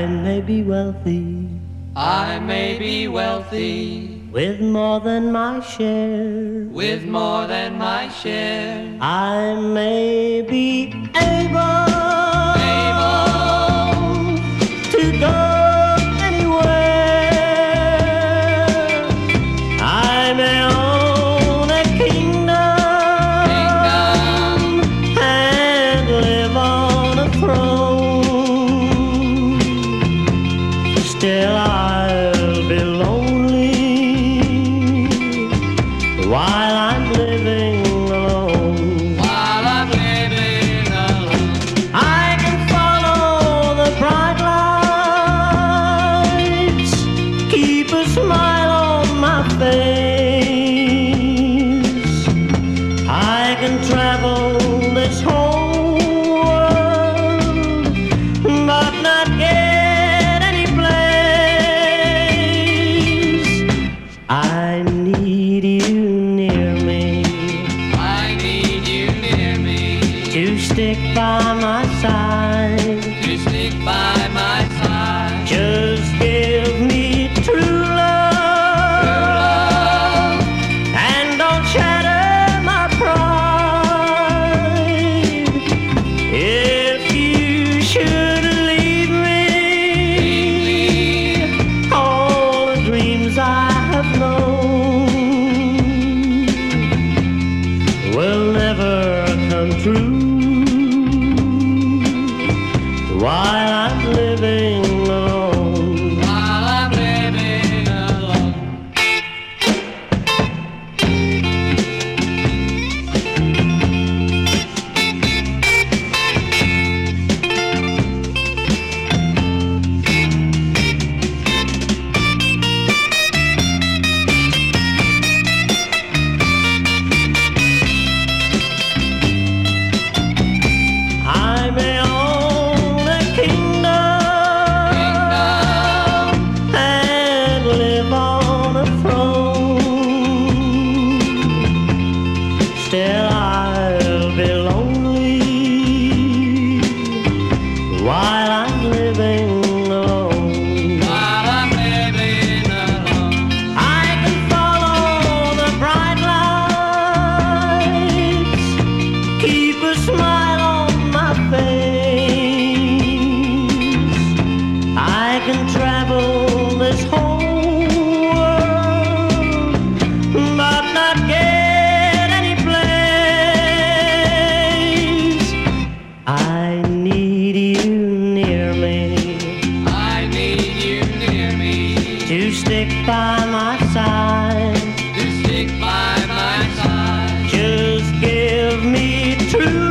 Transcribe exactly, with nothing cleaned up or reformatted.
I may be wealthy, I may be wealthy, with more than my share, with more than my share. I may be able, able to go anywhere. I may own a kingdom, kingdom and live on a throne. Still I'll be lonely while I'm living alone. While I'm living alone, I can follow the bright lights, keep a smile on my face. I can travel this whole world, but not get any place. I need you near me, I need you near me, to stick by my side. to stick by my side. Just give me true love, love, and don't shatter my pride. If you should leave me, all the dreams I have known will never come true while I'm living alone. while I'm living alone. I may own a kingdom, Kingdom and live on a throne. Still I'll be lonely while I'm living alone. while I'm living alone. I can follow the bright lights, keep a smile on my face. I can travel this whole world, but not get any place. I need you near me, I need you near me, to stick by my side. to stick by my side. Just give me true